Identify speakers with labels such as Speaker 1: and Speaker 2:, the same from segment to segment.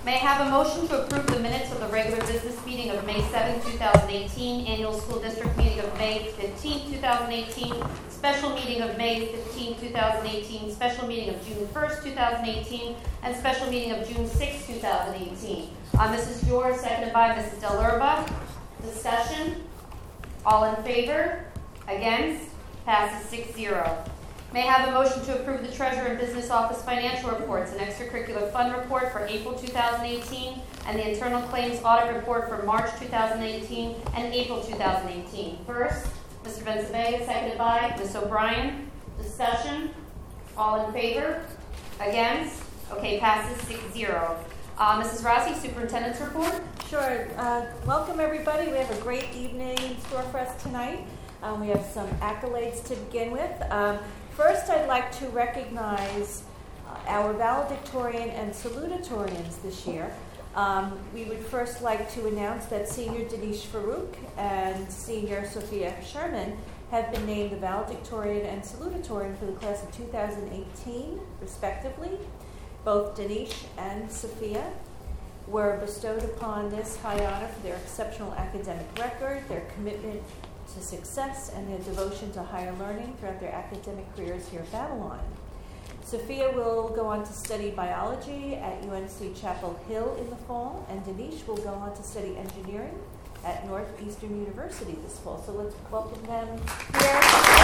Speaker 1: May I have a motion to approve the minutes of the regular business meeting of May 7, 2018, annual school district meeting of May 15, 2018, special meeting of May 15, 2018, special meeting of June 1st, 2018, and special meeting of June 6, 2018. Mrs. George, seconded by Mrs. Dellerba. Discussion? All in favor? Against? Passes 6-0. May I have a motion to approve the Treasurer and Business Office financial reports and extracurricular fund report for April 2018 and the internal claims audit report for March 2018 and April 2018. First, Mr. Benzabea, seconded by Ms. O'Brien. Discussion? All in favor? Against? Okay, passes 6-0. Mrs. Rossi, Superintendent's report.
Speaker 2: Sure. Welcome, everybody. We have a great evening in store for us tonight. We have some accolades to begin with. First, I'd like to recognize our valedictorian and salutatorians this year. We would first like to announce that Senior Denise Farouk and Senior Sophia Sherman have been named the valedictorian and salutatorian for the class of 2018, respectively. Both Denise and Sophia were bestowed upon this high honor for their exceptional academic record, their commitment to success, and their devotion to higher learning throughout their academic careers here at Babylon. Sophia will go on to study biology at UNC Chapel Hill in the fall, and Denise will go on to study engineering at Northeastern University this fall. So let's welcome them here.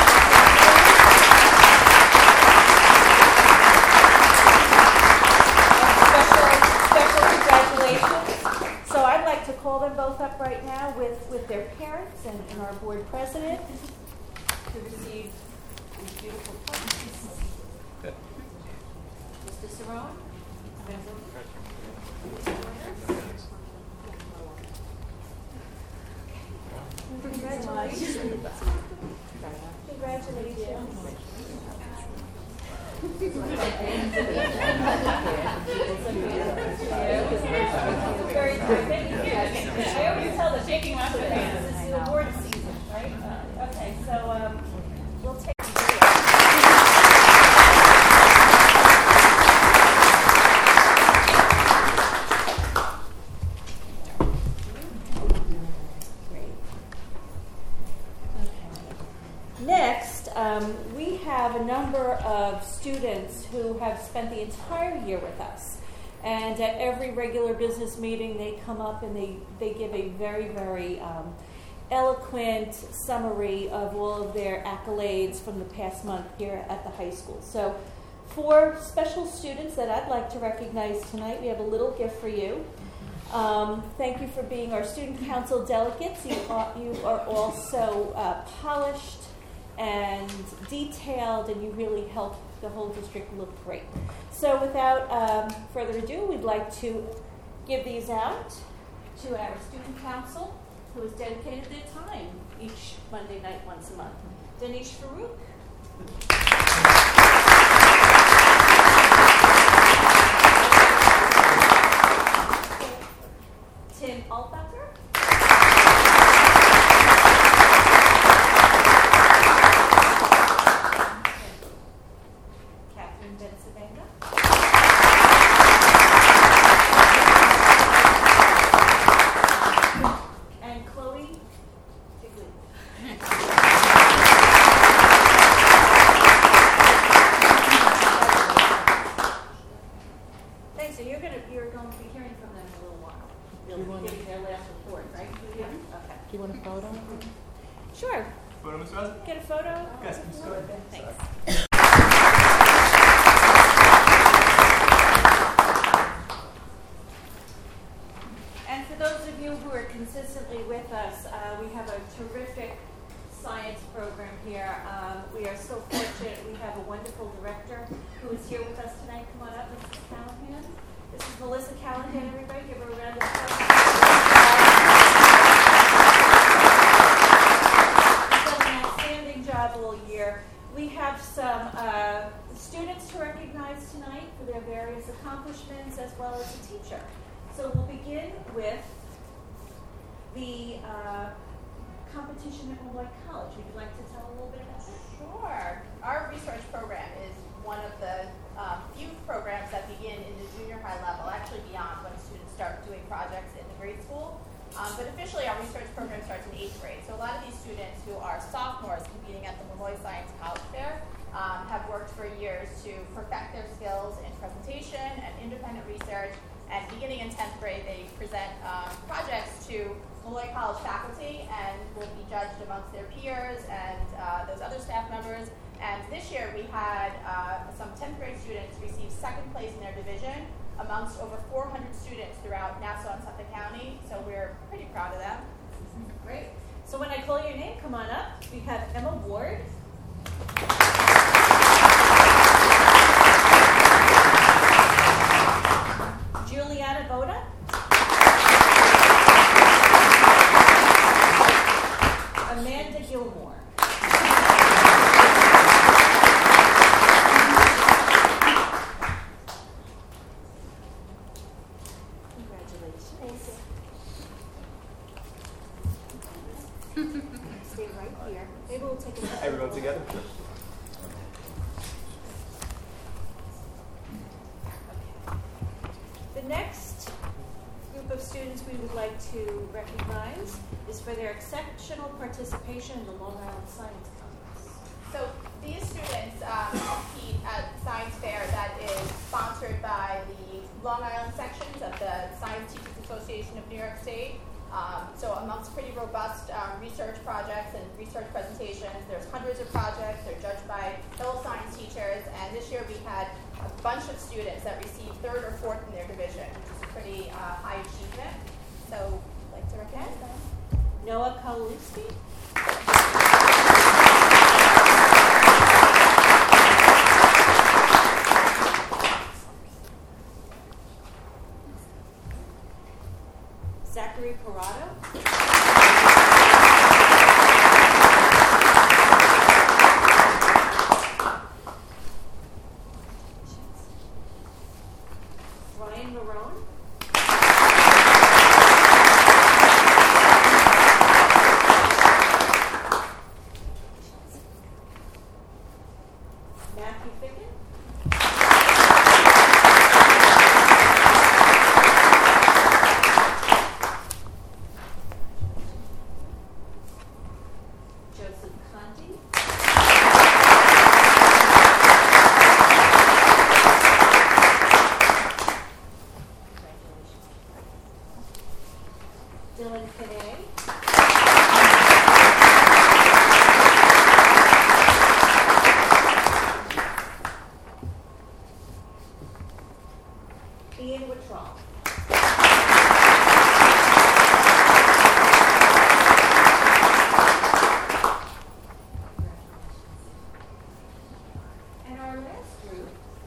Speaker 2: Special congratulations. So I'd like to call them both up right now with their parents and our board president to receive these beautiful prizes. Mr. Cerrone. Congratulations. Congratulations. Very good. Thank you. I always tell the shaking off the hands. This is the award season, right? Okay, so we'll take. Next, we have a number of students who have spent the entire year with us. And at every regular business meeting, they come up and they give a very, very eloquent summary of all of their accolades from the past month here at the high school. So 4 special students that I'd like to recognize tonight, we have a little gift for you. Thank you for being our student council delegates. You are all so polished and detailed, and you really help the whole district look great. So without further ado, we'd like to give these out to our student council, who has dedicated their time each Monday night once a month. Denise Farouk. Tim Altbacher. Catherine Benzabanga. And Chloe Jigley. Thanks. So you're going to be hearing from them in a little while. They'll be giving their last report, right? Yeah. Okay.
Speaker 3: Do you want a photo?
Speaker 2: Sure.
Speaker 4: Photo, Ms. Rosen?
Speaker 2: Get a photo?
Speaker 4: Yes, Ms. Scott.
Speaker 2: Thanks. And for those of you who are consistently with us, we have a terrific science program here. We are so fortunate. We have a wonderful director who is here with us tonight. Come on up, Mrs. Callahan. This is Melissa Callahan, everybody. Give her a round of applause. She's done an outstanding job all year. We have some students to recognize tonight for their various accomplishments, as well as a teacher. So we'll begin with the competition at White College. Would you like to tell a little bit about that?
Speaker 5: Sure. Our research program is one of the few programs that begin in the junior high level, actually beyond when students But officially, our research program starts in 8th grade. So a lot of these students who are sophomores competing at the Lemoyne Science College Fair have worked for years to perfect their skills in presentation and independent research. And beginning in 10th grade, they present projects to Lemoyne College faculty and will be judged amongst their peers and those other staff members. And this year we had some 10th grade students receive second place in their division amongst over 400 students throughout Nassau and Suffolk County. So we're pretty proud of them.
Speaker 2: Great. So when I call your name, come on up. We have Emma Ward. Juliana Voda. Amanda Gilmore. Congratulations. Stay right here. Maybe we'll take a picture.
Speaker 3: Everyone together?
Speaker 2: The next group of students we would like to recognize is for their exceptional participation in the Long Island Science Congress.
Speaker 5: So these students compete at the science fair that is sponsored by the Long Island sections of the Science Teachers Association of New York State. So amongst pretty robust research projects and research presentations, there's hundreds of projects. They're judged by fellow science teachers. And this year we had a bunch of students that received third or fourth in their division, which is a pretty high achievement. So I'd like to recognize them.
Speaker 2: Noah Kaluski. Zachary Parado. Ryan Marone. Matthew Ficken. Joseph Conti. Congratulations. Dylan Kinney. Ian Wittrall. And our last group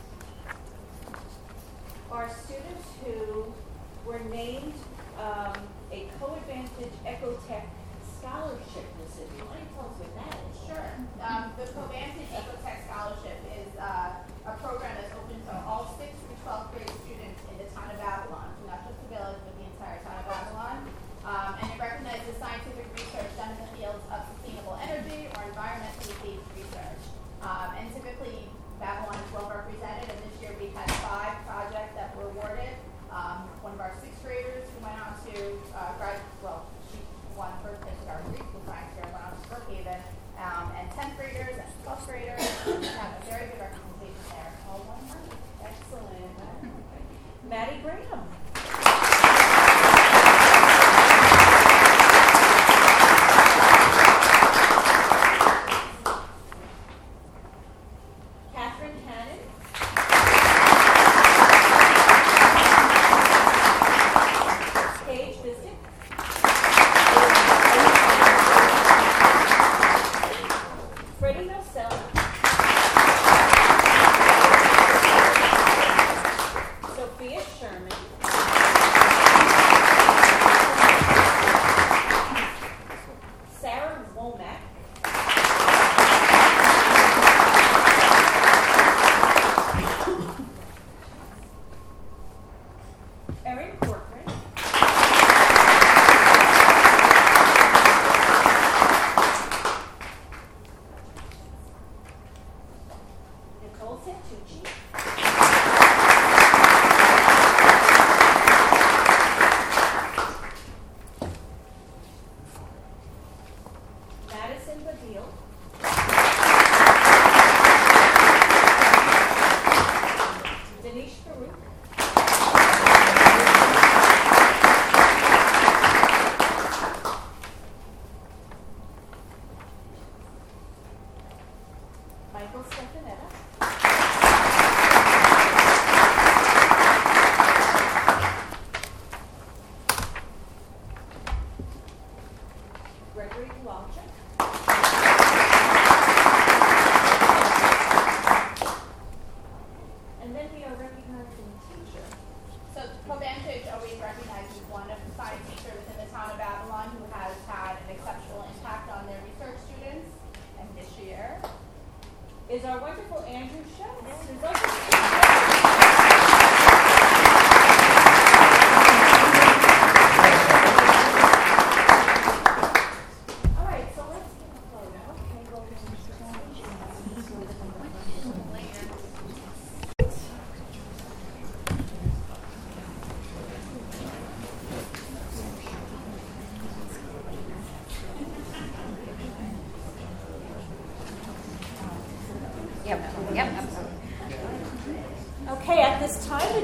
Speaker 2: are students who were named a Co-Advantage Ecotech Scholarship recipient. Why don't you tell us what that is?
Speaker 5: Sure. The Covantage Ecotech Scholarship is a program that's open to all 6th through 12th grade students in the town of Avalon, so not just the village, but the entire town of Avalon. And it recognizes scientific research done in the fields of sustainable energy or environmentally based research. And typically, Avalon is well represented, and this year we had 5 projects that were awarded. One of our 6th graders who went on to she won first place at our preschool science fair, went on to Brookhaven, and 10th graders and 12th graders have a very good representation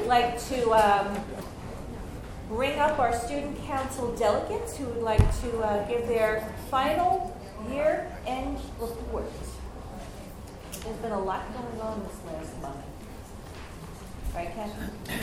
Speaker 2: like to bring up our student council delegates who would like to give their final year-end report. There's been a lot going on this last month. Right, Kathy?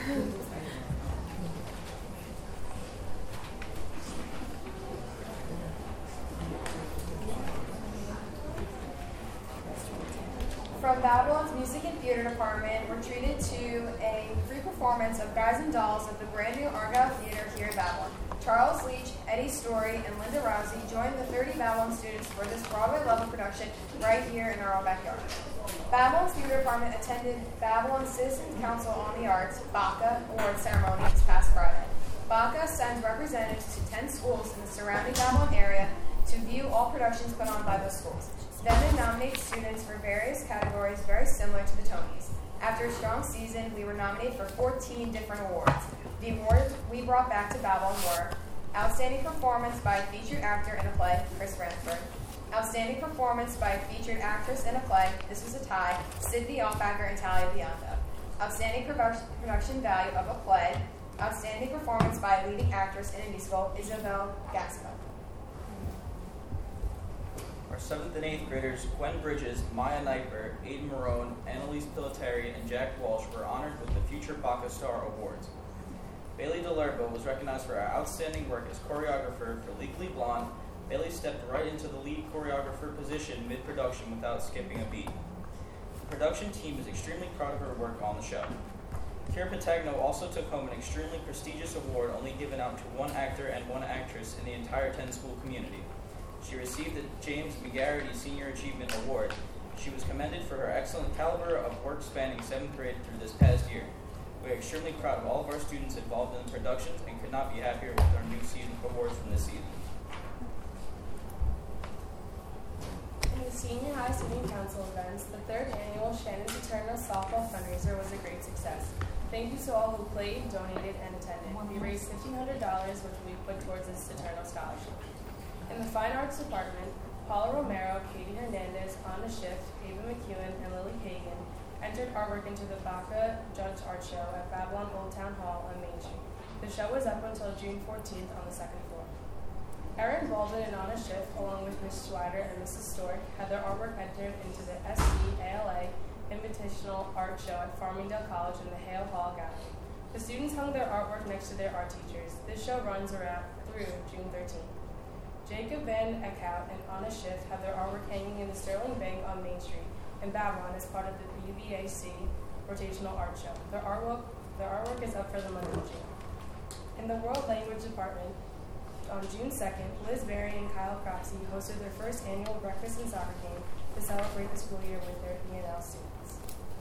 Speaker 3: From Babylon's Music and Theater Department, we're treated to a free performance of Guys and Dolls at the brand new Argyle Theater here in Babylon. Charles Leach, Eddie Story, and Linda Rousey joined the 30 Babylon students for this Broadway-level production right here in our own backyard. Babylon's Theater Department attended Babylon's Citizens Council on the Arts, BACA, award ceremony this past Friday. BACA sends representatives to 10 schools in the surrounding Babylon area to view all productions put on by those schools. Then they nominate students for various categories very similar to the Tonys. After a strong season, we were nominated for 14 different awards. The awards we brought back to Babylon were Outstanding Performance by a Featured Actor in a Play, Chris Ransford. Outstanding Performance by a Featured Actress in a Play, this was a tie, Sydney Altbacker and Talia Biondo. Outstanding Production Value of a Play. Outstanding Performance by a Leading Actress in a Musical, Isabel Gasco.
Speaker 4: Our 7th and 8th graders, Gwen Bridges, Maya Kniper, Aiden Marone, Annalise Pilateri, and Jack Walsh were honored with the Future BACA Star Awards. Bailey DeLerbo was recognized for her outstanding work as choreographer for Legally Blonde. Bailey stepped right into the lead choreographer position mid-production without skipping a beat. The production team is extremely proud of her work on the show. Kira Patagno also took home an extremely prestigious award only given out to one actor and one actress in the entire 10-school community. She received the James McGarity Senior Achievement Award. She was commended for her excellent caliber of work spanning 7th grade through this past year. We are extremely proud of all of our students involved in the productions and could not be happier with our new season awards from this season.
Speaker 3: In the Senior High Student Council events, the 3rd annual Shannon Paterno softball fundraiser was a great success. Thank you to all who played, donated, and attended. We raised $1,500, which we put towards this Paterno scholarship. In the Fine Arts Department, Paula Romero, Katie Hernandez, Anna Schiff, Ava McEwen, and Lily Kagan entered artwork into the BACA Judge Art Show at Babylon Old Town Hall on Main Street. The show was up until June 14th on the 2nd floor. Erin Baldwin and Anna Schiff, along with Ms. Schweider and Mrs. Stork, had their artwork entered into the SCALA Invitational Art Show at Farmingdale College in the Hale Hall Gallery. The students hung their artwork next to their art teachers. This show runs through June 13th. Jacob Van Eckhout and Anna Schiff have their artwork hanging in the Sterling Bank on Main Street in Babylon as part of the BVAC Rotational Art Show. Their artwork is up for the month of June. In the World Language Department, on June 2nd, Liz Berry and Kyle Cropsey hosted their first annual breakfast and soccer game to celebrate the school year with their ENL students.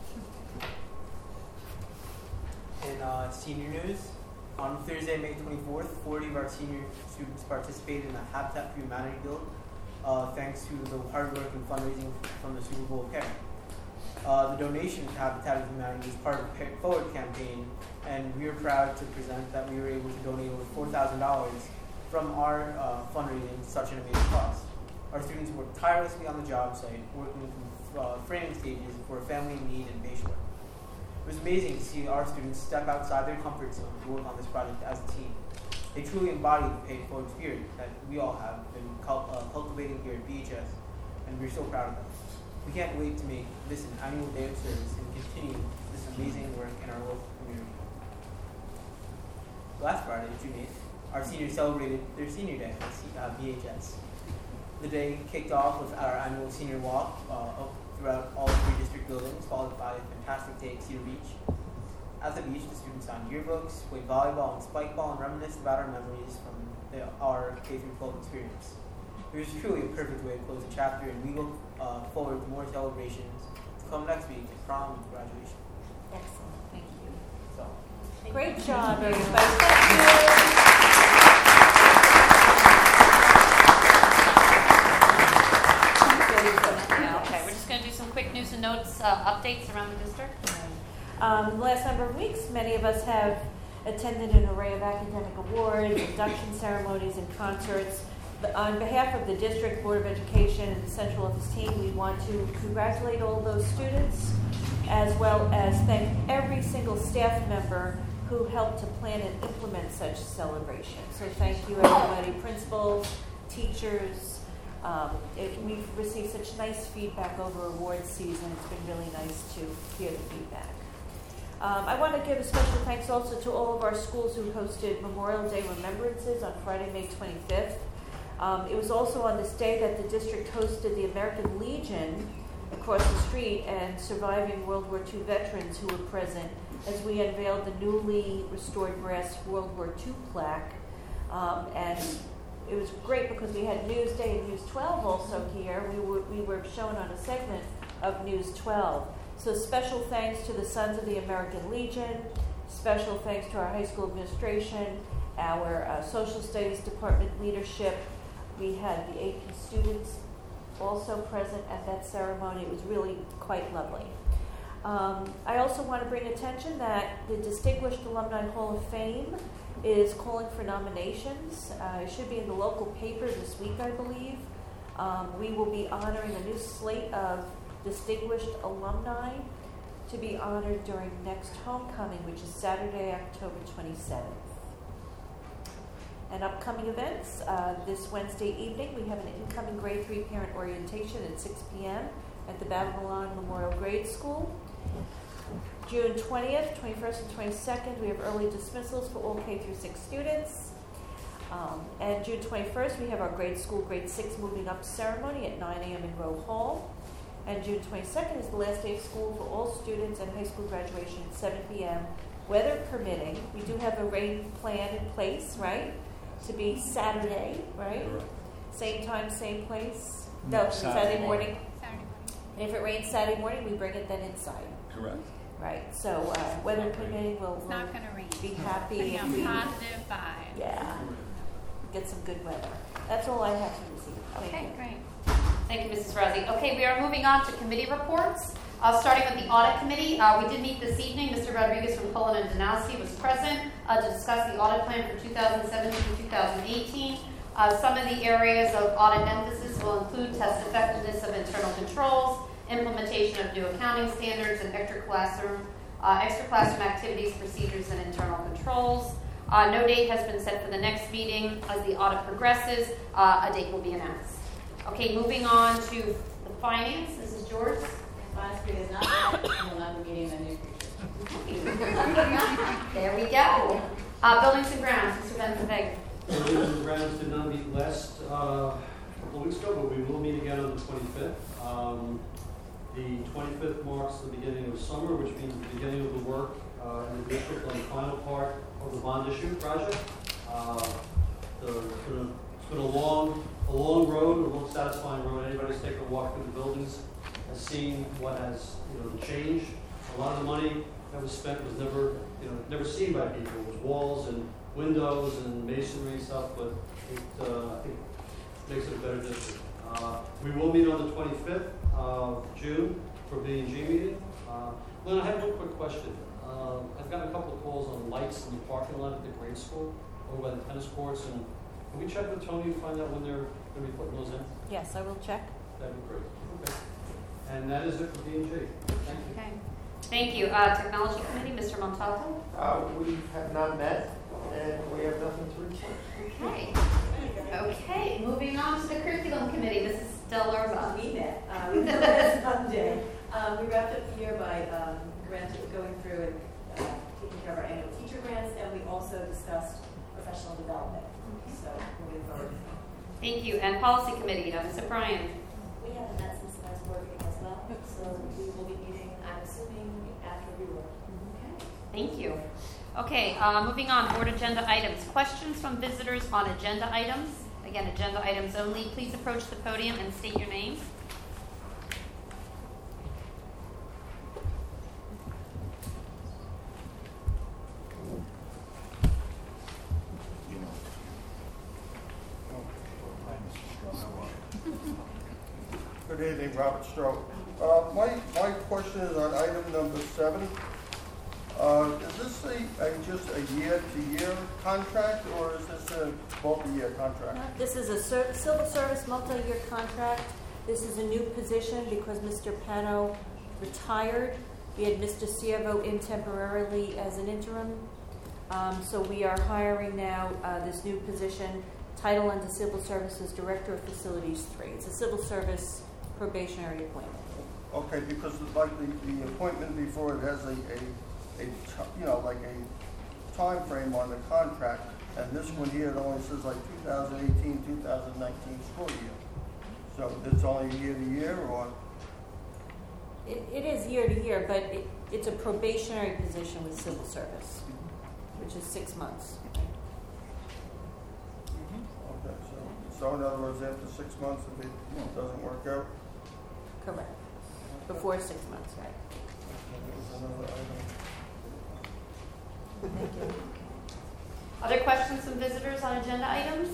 Speaker 6: In senior news, on Thursday, May 24th, 40 of our senior students participated in the Habitat for Humanity Build, thanks to the hard work and fundraising from the Super Bowl of Caring. The donation to Habitat for Humanity is part of the Pay It Forward campaign, and we are proud to present that we were able to donate over $4,000 from our fundraising to such an amazing cause. Our students worked tirelessly on the job site, working through framing stages for a family in need and Bayshore. It was amazing to see our students step outside their comfort zone to work on this project as a team. They truly embody the Pay It Forward spirit that we all have been cultivating here at BHS, and we're so proud of them. We can't wait to make this an annual day of service and continue this amazing work in our local community. Last Friday, June 8th, our seniors celebrated their senior day at BHS. The day kicked off with our annual senior walk throughout all 3 district buildings, followed by a fantastic day at Cedar Beach. At the beach, the students signed yearbooks, played volleyball and spike ball, and reminisced about our memories from our K-12 experience. It was truly a perfect way to close the chapter, and we look forward to more celebrations to come next week at prom and graduation.
Speaker 2: Excellent. Thank you.
Speaker 6: So,
Speaker 2: Great job, everybody. Thank you.
Speaker 1: Okay, we're just going to do some quick news and notes updates around the district.
Speaker 2: The last number of weeks, many of us have attended an array of academic awards, induction ceremonies, and concerts. On behalf of the District Board of Education and the Central Office team, we want to congratulate all those students as well as thank every single staff member who helped to plan and implement such celebration. So thank you, everybody, principals, teachers. We've received such nice feedback over awards season. It's been really nice to hear the feedback. I want to give a special thanks also to all of our schools who hosted Memorial Day remembrances on Friday, May 25th. It was also on this day that the district hosted the American Legion across the street and surviving World War II veterans who were present as we unveiled the newly restored brass World War II plaque. And it was great because we had Newsday and News 12 also here. We were shown on a segment of News 12. So special thanks to the Sons of the American Legion, special thanks to our high school administration, our social studies department leadership. We had the AP students also present at that ceremony. It was really quite lovely. I also want to bring attention that the Distinguished Alumni Hall of Fame is calling for nominations. It should be in the local paper this week, I believe. We will be honoring a new slate of distinguished alumni to be honored during next homecoming, which is Saturday, October 27th. And upcoming events, this Wednesday evening, we have an incoming grade 3 parent orientation at 6 p.m. at the Babylon Memorial Grade School. June 20th, 21st, and 22nd, we have early dismissals for all K through 6 students. And June 21st, we have our grade school, grade 6 moving up ceremony at 9 a.m. in Rowe Hall. And June 22nd is the last day of school for all students and high school graduation at 7 p.m. Weather permitting. We do have a rain plan in place, right? To be Saturday, right? Same time, same place? No, Saturday morning. And if it rains Saturday morning, we bring it then inside.
Speaker 7: Correct.
Speaker 2: Right. So weather permitting, we'll
Speaker 8: not going to rain.
Speaker 2: Be happy.
Speaker 8: Putting
Speaker 2: if we,
Speaker 8: positive vibes.
Speaker 2: Yeah. Get some good weather. That's all I have for this evening.
Speaker 8: Okay, great.
Speaker 1: Thank you, Mrs. Rossi. Okay, we are moving on to committee reports. Starting with the audit committee, we did meet this evening. Mr. Rodriguez from Cullen and Danowski was present to discuss the audit plan for 2017-2018. Some of the areas of audit emphasis will include test effectiveness of internal controls, implementation of new accounting standards, and extra classroom activities, procedures, and internal controls. No date has been set for the next meeting. As the audit progresses, a date will be announced. Okay, moving on to the finance. This is George.
Speaker 9: Finance committee is not met and will not be meeting in the near future.
Speaker 1: There we go. Buildings and grounds, Mr. Benson.
Speaker 10: Buildings and grounds did not meet last couple of weeks ago, but we will meet again on the 25th. The 25th marks the beginning of summer, which means the beginning of the work in the district on the final part of the bond issue project. It's been a long road, a long satisfying road. Anybody who's taken a walk through the buildings has seen what has, the change. A lot of the money that was spent was never seen by people. It was walls and windows and masonry and stuff, but I think it makes it a better district. We will meet on the 25th of June for B&G meeting. Lynn, I have one quick question. I've gotten a couple of calls on lights in the parking lot at the grade school over by the tennis courts, and can we check with Tony to find out when they're going to be putting those in?
Speaker 2: Yes, I will check.
Speaker 10: That'd be great. Okay. And that is it for B&G. Thank you.
Speaker 1: Okay. Thank you. Technology Committee, Mr. Montalto.
Speaker 11: We have not met, and we have nothing to report.
Speaker 1: Okay. Okay. Moving on to the Curriculum Committee, Mrs. Del Orba.
Speaker 9: We met. We met last Monday. We wrapped up the year by going through and taking care of our annual teacher grants, and we also discussed professional development. So moving forward.
Speaker 1: Thank you. And Policy Committee, Ms. O'Brien.
Speaker 9: We haven't met since the last board meeting as well, so we will be meeting, I'm assuming, after rework.
Speaker 1: Okay. Thank you. Okay, moving on, board agenda items. Questions from visitors on agenda items. Again, agenda items only. Please approach the podium and state your name.
Speaker 11: Good evening, Robert Stroh. My question is on item number 7. Is this just a year-to-year contract, or is this a multi-year contract?
Speaker 2: This is a civil service multi-year contract. This is a new position because Mr. Pano retired We had Mr. Ciervo in temporarily as an interim. So we are hiring now this new position, title under Civil Services, Director of Facilities 3. It's a civil service probationary appointment.
Speaker 11: Okay, because like the appointment before, it has like a time frame on the contract, and this one here, it only says like 2018, 2019 school year. So it's only year to year, or?
Speaker 2: It is year to year, but it's a probationary position with civil service, which is 6 months.
Speaker 11: Okay, so in other words, after 6 months, if it doesn't work out?
Speaker 2: Correct. Before 6 months, right?
Speaker 11: There's another item.
Speaker 2: Thank you.
Speaker 1: Other questions from visitors on agenda items?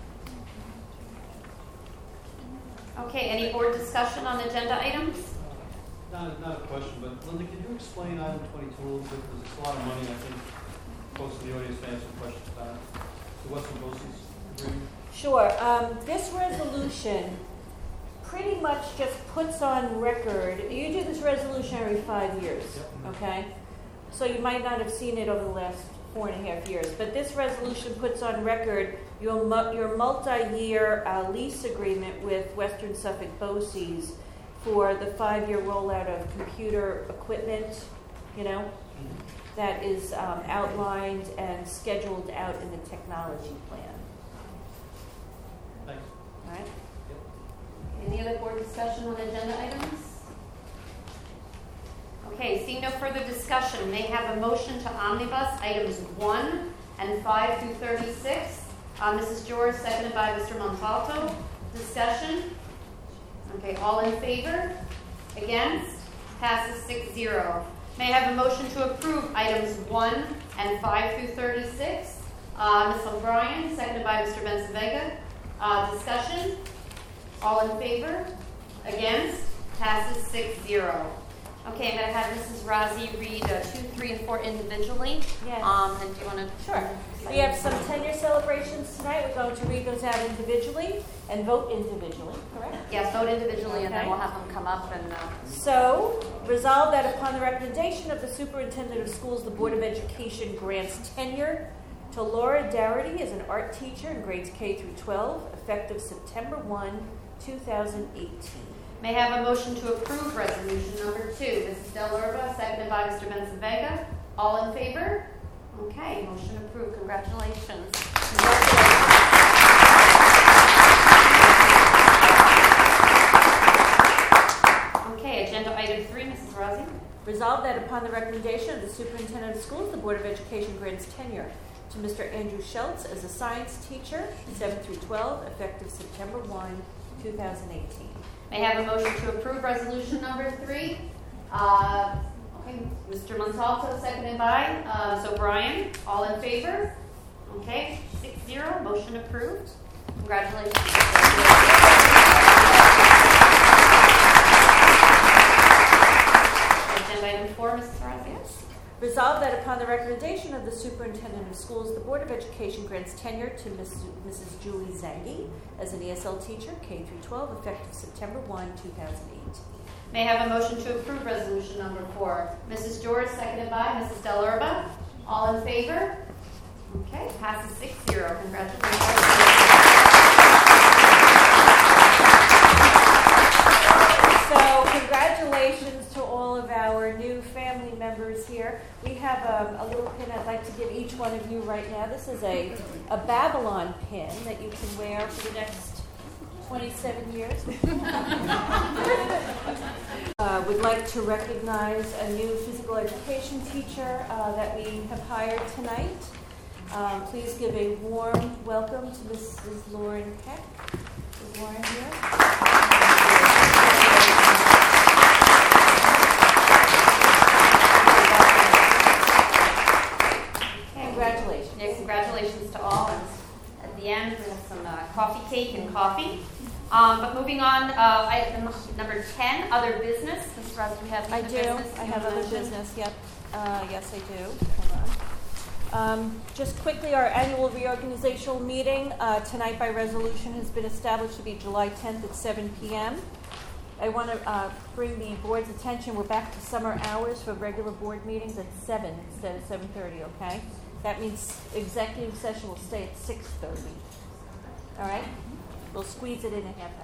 Speaker 1: Okay, any board discussion on agenda items?
Speaker 10: Not a question, but Linda, can you explain item 22 a little bit? Because it's a lot of money. I think folks in the audience may have some questions about it. The Western BOCES agreement.
Speaker 2: Sure. This resolution pretty much just puts on record, you do this resolution every 5 years, okay? So you might not have seen it over the last 4.5 years, but this resolution puts on record your multi-year lease agreement with Western Suffolk BOCES for the 5-year rollout of computer equipment, that is outlined and scheduled out in the technology plan.
Speaker 10: Thanks.
Speaker 2: All right?
Speaker 1: Any other board discussion on agenda items? Okay, seeing no further discussion, may I have a motion to omnibus items 1 and 5 through 36. Mrs. George, seconded by Mr. Montalto. Discussion? Okay, all in favor? Against? Passes 6-0. May I have a motion to approve items 1 and 5 through 36? Ms. O'Brien, seconded by Mr. Benson-Vega. Discussion? All in favor? Against? Passes 6-0. Okay, I'm going to have Mrs. Razi read 2, 3, and 4 individually.
Speaker 2: Yes.
Speaker 1: And do you want to?
Speaker 2: Sure. We have some tenure celebrations tonight. We're going to read those out individually and vote individually, correct?
Speaker 1: Yes, vote individually, and then
Speaker 2: Okay.
Speaker 1: we'll have them come up and.
Speaker 2: So, resolved that upon the recommendation of the Superintendent of Schools, the Board of Education grants tenure to Laura Darity as an art teacher in grades K through 12, effective September 1, 2018.
Speaker 1: May I have a motion to approve resolution number 2? Mrs. Del Urba, seconded by Mr. Benson-Vega. All in favor? Okay, motion approved. Congratulations. Okay, agenda item 3, Mrs. Razi.
Speaker 2: Resolved that upon the recommendation of the Superintendent of Schools, the Board of Education grants tenure to Mr. Andrew Schultz as a science teacher, 7 through 12, effective September 1, 2018.
Speaker 1: May I have a motion to approve resolution number 3? Okay, Mr. Montalto, seconded by Ms. O'Brien. All in favor? Okay, 6-0, motion approved. Congratulations. Agenda item 4, Mrs. Razi.
Speaker 2: Resolved that upon the recommendation of the Superintendent of Schools, the Board of Education grants tenure to Mrs. Julie Zangi as an ESL teacher, K through 12, effective September 1, 2018.
Speaker 1: May I have a motion to approve resolution number 4? Mrs. George, seconded by Mrs. Del Urba. All in favor? Okay, passes 6-0. Congratulations.
Speaker 2: So, congratulations to all of our new family members here. We have a little pin I'd like to give each one of you right now. This is a Babylon pin that you can wear for the next 27 years. We'd like to recognize a new physical education teacher that we have hired tonight. Please give a warm welcome to Mrs. Lauren Peck. Is Lauren here? Congratulations.
Speaker 1: Yeah, congratulations to all. And at the end, we have some coffee cake and coffee. But moving on, item number 10, other business. Ms. Ross, do we have
Speaker 2: I
Speaker 1: other
Speaker 2: do.
Speaker 1: business?
Speaker 2: I
Speaker 1: you
Speaker 2: have
Speaker 1: wanna
Speaker 2: other
Speaker 1: mention?
Speaker 2: business. Yep. Yes, I do. Hold on. Just quickly, our annual reorganizational meeting tonight by resolution has been established to be July 10th at 7 p.m. I want to bring the board's attention, we're back to summer hours for regular board meetings at 7 instead of 7:30, okay? That means executive session will stay at 6:30. All right? We'll squeeze it in a half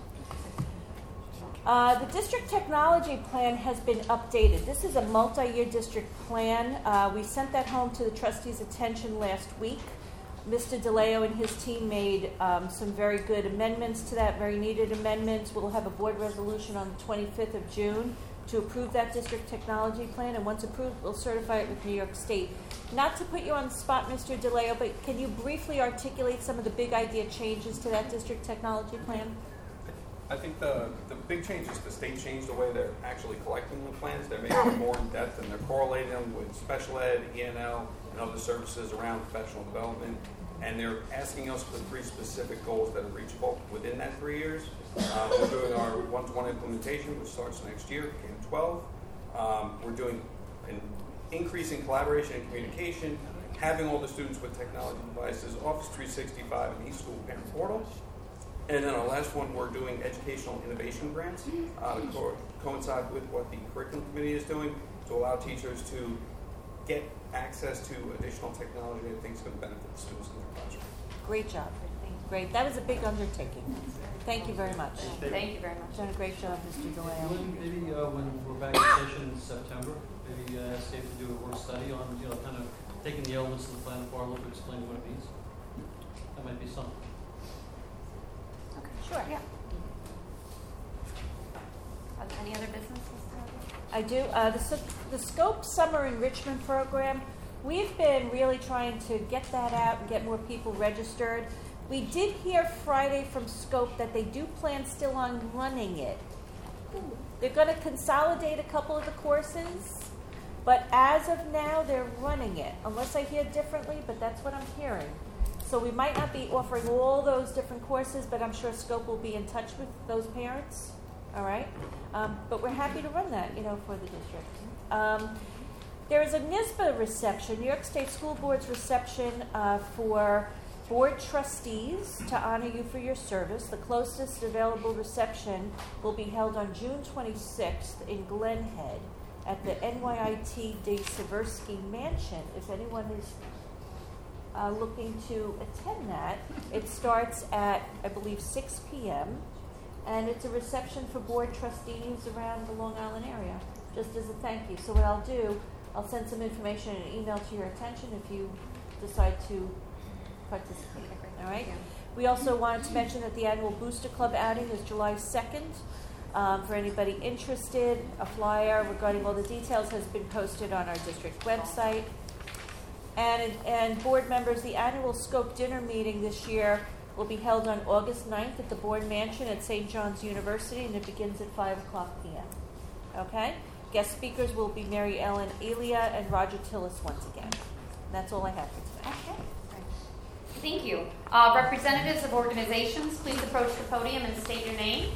Speaker 2: hour. The district technology plan has been updated. This is a multi-year district plan. We sent that home to the trustees' attention last week. Mr. DeLeo and his team made some very good amendments to that, very needed amendments. We'll have a board resolution on the 25th of June to approve that district technology plan, and once approved, we'll certify it with New York State. Not to put you on the spot, Mr. DeLeo, but can you briefly articulate some of the big idea changes to that district technology plan?
Speaker 7: I think the big change is the state changed the way they're actually collecting the plans. They're making them more in depth, and they're correlating them with special ed, ENL, and other services around professional development. And they're asking us for 3 specific goals that are reachable within that 3 years. We're doing our one-to-one implementation, which starts next year, K-12. We're doing an increase in collaboration and communication, having all the students with technology devices, Office 365, and eSchool parent portal. And then our last one, we're doing educational innovation grants to coincide with what the curriculum committee is doing to allow teachers to get access to additional technology that I think is going to benefit the students in their classroom.
Speaker 2: Great job. Great. That was a big undertaking. Thank you very much.
Speaker 1: Thank you very much.
Speaker 2: Done a great job, Mr. DeLeo.
Speaker 10: Maybe when we're back in session in September, maybe ask Dave to do a work study on, kind of taking the elements of the plan apart, a little bit, explaining what it means. That might be something.
Speaker 1: Okay, sure, yeah. Any other businesses?
Speaker 2: I do. The SCOPE Summer Enrichment Program, we've been really trying to get that out and get more people registered. We did hear Friday from SCOPE that they do plan still on running it. They're going to consolidate a couple of the courses, but as of now, they're running it, unless I hear differently, but that's what I'm hearing. So we might not be offering all those different courses, but I'm sure SCOPE will be in touch with those parents. All right? But we're happy to run that, for the district. There is a NYSBA reception, New York State School Board's reception for board trustees to honor you for your service. The closest available reception will be held on June 26th in Glen Head at the NYIT de Seversky Mansion. If anyone is looking to attend that, it starts at, I believe, 6 p.m., and it's a reception for board trustees around the Long Island area, just as a thank you. So what I'll do, I'll send some information and email to your attention if you decide to participate. All right? We also wanted to mention that the annual Booster Club outing is July 2nd. For anybody interested, a flyer regarding all the details has been posted on our district website. And board members, the annual SCOPE dinner meeting this year will be held on August 9th at the Board Mansion at St. John's University, and it begins at 5 o'clock p.m. Okay? Guest speakers will be Mary Ellen Elia and Roger Tillis once again. That's all I have for today.
Speaker 1: Okay. Thank you. Representatives of organizations, please approach the podium and state your name.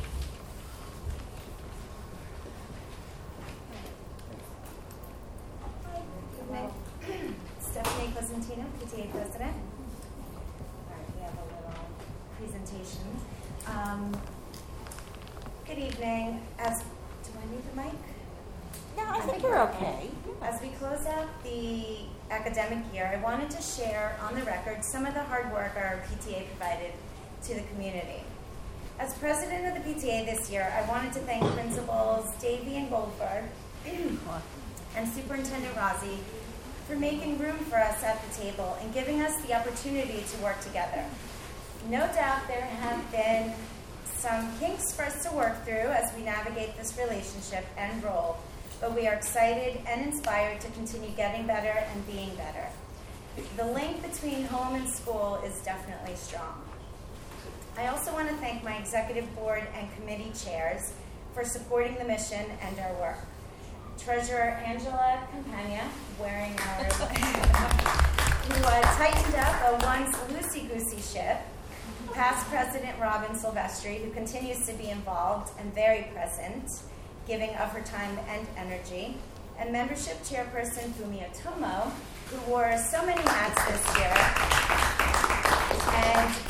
Speaker 8: Stephanie Cosentino, PTA President. All right, we have a little presentation. Good evening. Do I need the mic?
Speaker 2: No, I think we're okay.
Speaker 8: As we close out the academic year, I wanted to share on the record some of the hard work our PTA provided to the community. As president of the PTA this year, I wanted to thank Principals Davey and Goldberg and Superintendent Rossi for making room for us at the table and giving us the opportunity to work together. No doubt there have been some kinks for us to work through as we navigate this relationship and role, but we are excited and inspired to continue getting better and being better. The link between home and school is definitely strong. I also want to thank my executive board and committee chairs for supporting the mission and our work. Treasurer Angela Campagna, wearing our, who tightened up a once loosey-goosey ship. Past President Robin Silvestri, who continues to be involved and very present, giving of her time and energy. And membership chairperson Fumio Tomo, who wore so many hats this year, and whom I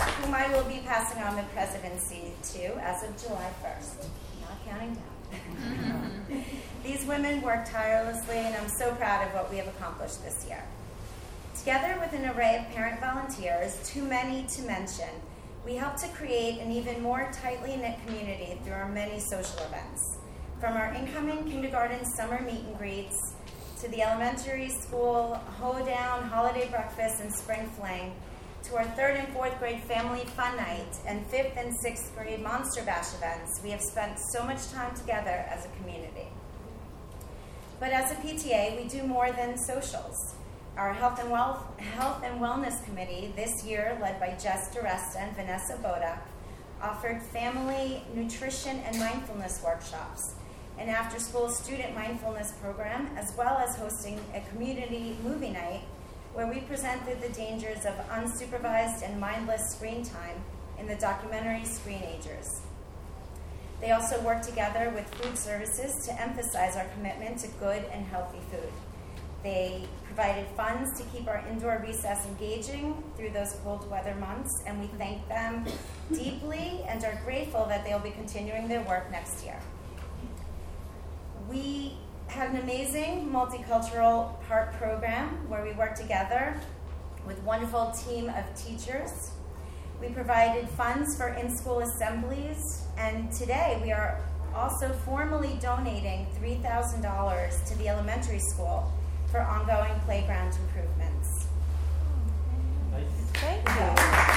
Speaker 8: I will be passing on the presidency to as of July 1st. Not counting down. These women work tirelessly, and I'm so proud of what we have accomplished this year. Together with an array of parent volunteers, too many to mention, we help to create an even more tightly knit community through our many social events. From our incoming kindergarten summer meet and greets, to the elementary school hoedown, holiday breakfast, and spring fling, to our 3rd and 4th grade family fun night, and 5th and 6th grade Monster Bash events, we have spent so much time together as a community. But as a PTA, we do more than socials. Our Health and Wellness Committee this year, led by Jess DeResta and Vanessa Bodak, offered family nutrition and mindfulness workshops, an after-school student mindfulness program, as well as hosting a community movie night where we presented the dangers of unsupervised and mindless screen time in the documentary Screenagers. They also work together with food services to emphasize our commitment to good and healthy food. They provided funds to keep our indoor recess engaging through those cold weather months, and we thank them deeply and are grateful that they'll be continuing their work next year. We had an amazing multicultural part program where we worked together with a wonderful team of teachers. We provided funds for in-school assemblies, and today we are also formally donating $3,000 to the elementary school for ongoing playground improvements.
Speaker 2: Thank you.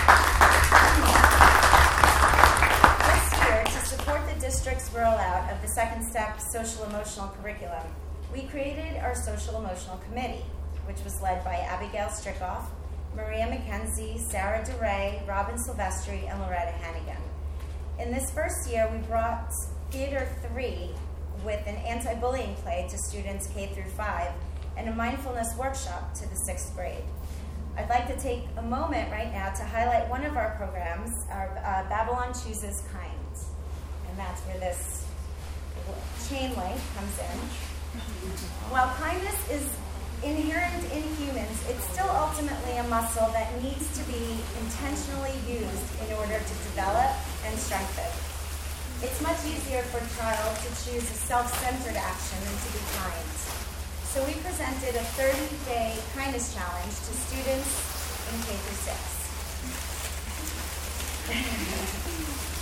Speaker 8: This year, to support the district's rollout of the Second Step Social Emotional Curriculum, we created our Social Emotional Committee, which was led by Abigail Strickoff, Maria McKenzie, Sarah DeRay, Robin Silvestri, and Loretta Hannigan. In this first year, we brought Theater 3 with an anti-bullying play to students K through 5 and a mindfulness workshop to the 6th grade. I'd like to take a moment right now to highlight one of our programs, our Babylon Chooses Kind. And that's where this chain link comes in. While kindness is inherent in humans, it's still ultimately a muscle that needs to be intentionally used in order to develop and strengthen. It's much easier for a child to choose a self-centered action than to be kind. So we presented a 30-day kindness challenge to students in K through 6.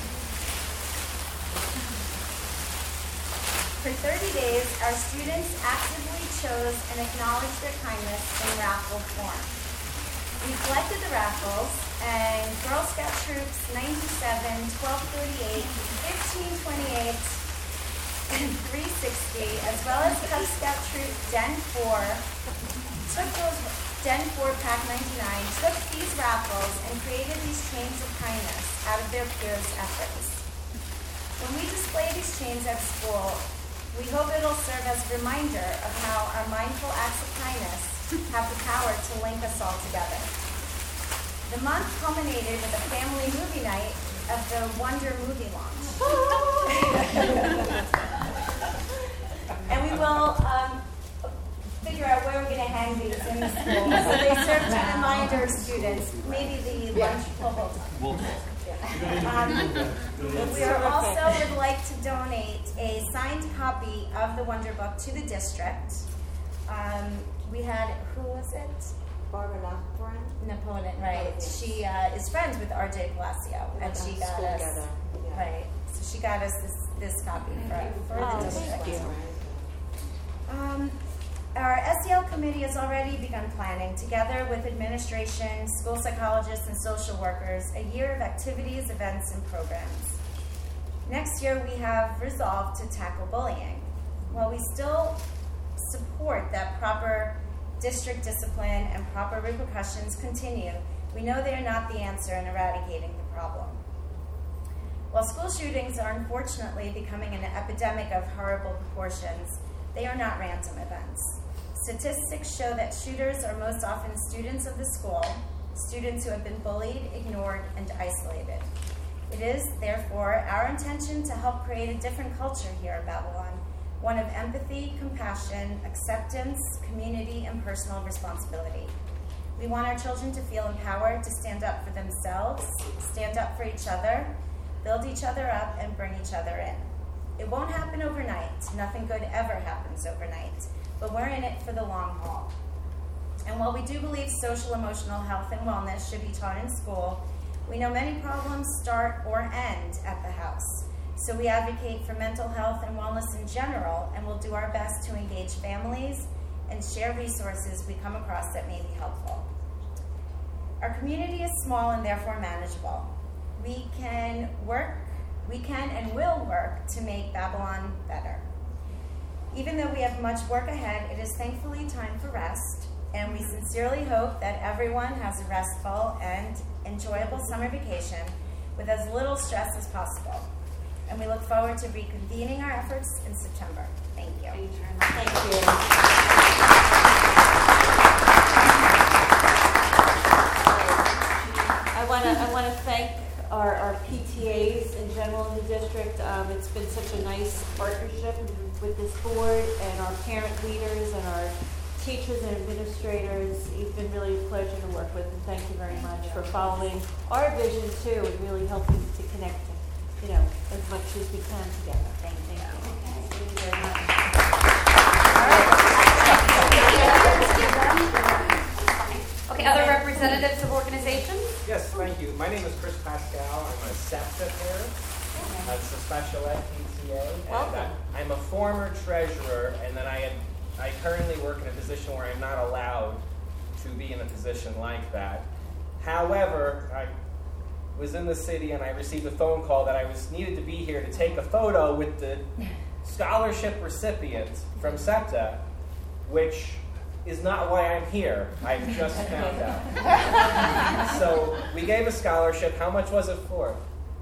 Speaker 8: For 30 days, our students actively chose and acknowledged their kindness in raffle form. We selected the raffles, and Girl Scout Troops 97, 1238, 1528, and 360, as well as Cub Scout Troop Den 4, took those Den 4 Pack 99, took these raffles and created these chains of kindness out of their peers' efforts. When we display these chains at school, we hope it'll serve as a reminder of how our mindful acts of kindness have the power to link us all together. The month culminated with a family movie night of the Wonder movie launch. And we will figure out where we're going to hang these in the school. So they serve to remind our students, maybe the lunch will hold we are also would like to donate a signed copy of the Wonder Book to the district. We had, who was it?
Speaker 2: Barbara
Speaker 8: Napoleon, right. She is friends with RJ Palacio, and she got us, right, so she got us this copy for the district.
Speaker 2: Thank you.
Speaker 8: Our SEL committee has already begun planning, together with administration, school psychologists, and social workers, a year of activities, events, and programs. Next year, we have resolved to tackle bullying. While we still support that proper district discipline and proper repercussions continue, we know they are not the answer in eradicating the problem. While school shootings are unfortunately becoming an epidemic of horrible proportions, they are not random events. Statistics show that shooters are most often students of the school, students who have been bullied, ignored, and isolated. It is, therefore, our intention to help create a different culture here at Babylon, one of empathy, compassion, acceptance, community, and personal responsibility. We want our children to feel empowered to stand up for themselves, stand up for each other, build each other up, and bring each other in. It won't happen overnight. Nothing good ever happens overnight, but we're in it for the long haul. And while we do believe social emotional health and wellness should be taught in school, we know many problems start or end at the house. So we advocate for mental health and wellness in general, and we'll do our best to engage families and share resources we come across that may be helpful. Our community is small and therefore manageable. We can and will work to make Babylon better. Even though we have much work ahead, it is thankfully time for rest, and we sincerely hope that everyone has a restful and enjoyable summer vacation with as little stress as possible. And we look forward to reconvening our efforts in September. Thank you.
Speaker 2: Thank you very much. Thank you. I want to thank our PTAs in general in the district. It's been such a nice partnership with this board and our parent leaders and our teachers and administrators. It's been really a pleasure to work with, and thank you very much for following our vision too and really helping to connect, as much as we can together. Thank you. Thank you very much.
Speaker 1: Okay, other representatives of organizations?
Speaker 12: Yes, thank you. My name is Chris Pascal. I'm a SEPTA parent. It's a special ed PTA. And I'm a former treasurer, and then I currently work in a position where I'm not allowed to be in a position like that. However, I was in the city and I received a phone call that I needed to be here to take a photo with the scholarship recipient from SEPTA, which is not why I'm here. I've just found out. So we gave a scholarship. How much was it for?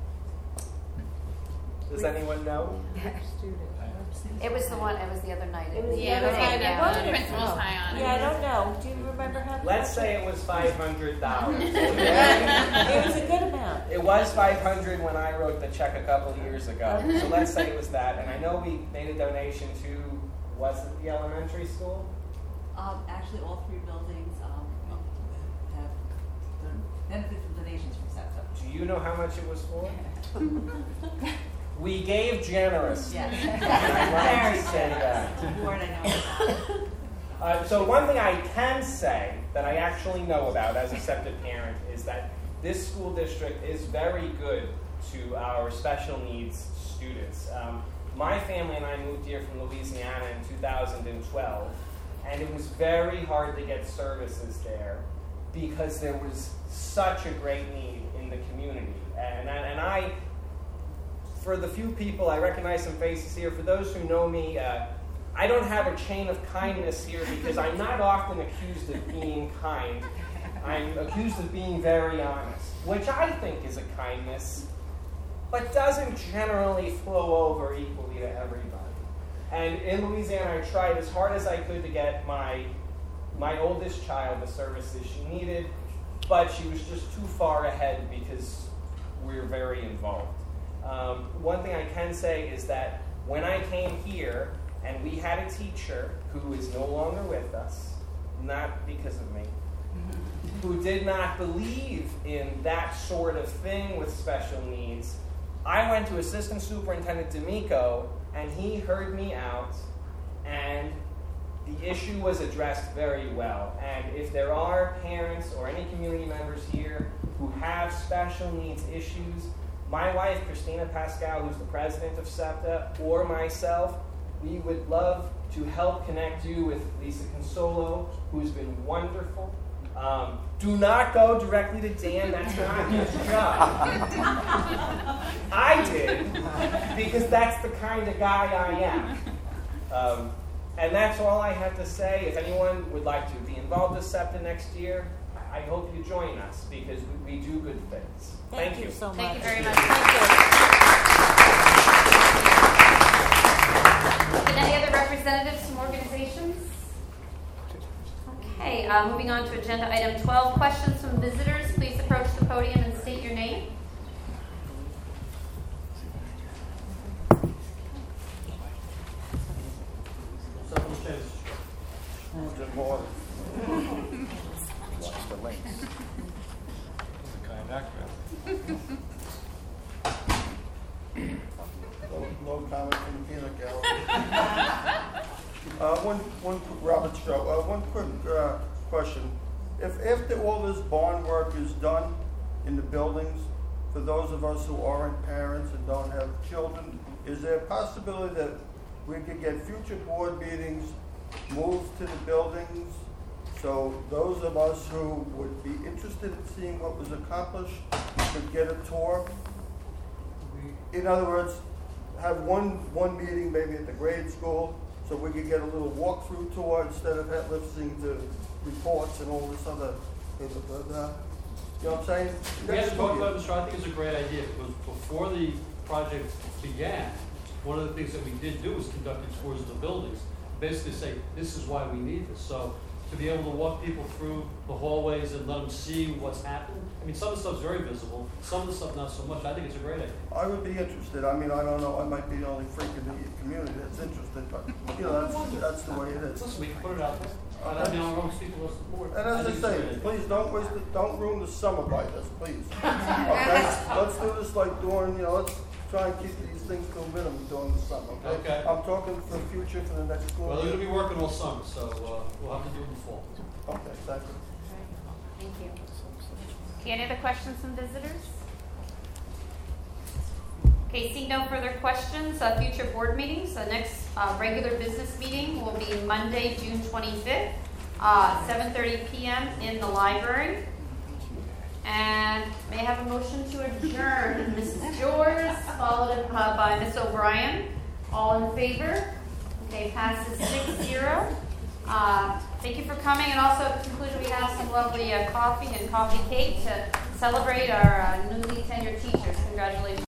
Speaker 12: Does anyone know?
Speaker 1: It was the other night.
Speaker 2: It was the other night. Yeah, I don't know. Do you remember how?
Speaker 12: Let's say it was $500.
Speaker 2: It was a good amount.
Speaker 12: It was $500 when I wrote the check a couple of years ago. So let's say it was that. And I know we made a donation to, was it the elementary school?
Speaker 13: Actually, all three buildings have benefited from donations from SEPTA.
Speaker 12: Do you know how much it was for? We gave generously.
Speaker 13: Yes.
Speaker 12: I'm right to say that.
Speaker 13: Board, I know.
Speaker 12: So one thing I can say that I actually know about as a SEPTA parent is that this school district is very good to our special needs students. My family and I moved here from Louisiana in 2012, and it was very hard to get services there because there was such a great need in the community. And I, for the few people, I recognize some faces here. For those who know me, I don't have a chain of kindness here because I'm not often accused of being kind. I'm accused of being very honest, which I think is a kindness, but doesn't generally flow over equally to everybody. And in Louisiana, I tried as hard as I could to get my oldest child the services she needed, but she was just too far ahead because we're very involved. One thing I can say is that when I came here and we had a teacher who is no longer with us, not because of me, who did not believe in that sort of thing with special needs, I went to Assistant Superintendent D'Amico, and he heard me out, and the issue was addressed very well. And if there are parents or any community members here who have special needs issues, my wife, Christina Pascal, who's the president of SEPTA, or myself, we would love to help connect you with Lisa Consolo, who's been wonderful. Do not go directly to Dan, that's not his job. I did, because that's the kind of guy I am. And that's all I have to say. If anyone would like to be involved with SEPTA next year, I hope you join us, because we do good things. Thank you
Speaker 2: so much.
Speaker 1: Thank you very much.
Speaker 2: Thank you.
Speaker 1: And any other representatives from organizations? Okay, moving on to agenda item 12, questions from visitors. Please approach the podium and state your name.
Speaker 11: Good morning.
Speaker 7: background.
Speaker 11: No comment from the peanut gallery. Robert Stroh, one quick question. If after all this barn work is done in the buildings, for those of us who aren't parents and don't have children, is there a possibility that we could get future board meetings moved to the buildings so those of us who would be interested in seeing what was accomplished could get a tour? In other words, have one meeting maybe at the grade school so we could get a little walkthrough tour instead of listening to reports and all this other, you know what I'm saying?
Speaker 10: We had to talk about it, Mr. I think it's a great idea because before the project began, one of the things that we did do was conduct tours of the buildings. Basically say, this is why we need this. So to be able to walk people through the hallways and let them see what's happened. I mean, some of the stuff's very visible, some of the stuff not so much. I think it's a great idea.
Speaker 11: I would be interested. I mean, I don't know. I might be the only freak in the community that's interested, but you know, that's the way it is.
Speaker 10: Listen, we can put it out there. I mean, I'll speak to the rest of the board.
Speaker 11: And as I say, please don't ruin the summer by this, please. Okay, let's do this like during, you know, let's try and keep these things to a minimum during the summer.
Speaker 10: Okay.
Speaker 11: I'm talking for the future for the next school
Speaker 10: Well,
Speaker 11: year.
Speaker 10: they're going to be working all summer, so we'll have to do it in the fall.
Speaker 11: Okay, thank you.
Speaker 1: Thank you. Okay, any other questions from visitors? Okay, seeing no further questions, future board meetings. The next regular business meeting will be Monday, June 25th, 7:30 p.m. in the library. And may I have a motion to adjourn? Mrs. George, followed by Ms. O'Brien. All in favor? Okay, passes 6-0. Thank you for coming. And also at the conclusion, we have some lovely coffee and coffee cake to celebrate our newly tenured teachers. Congratulations.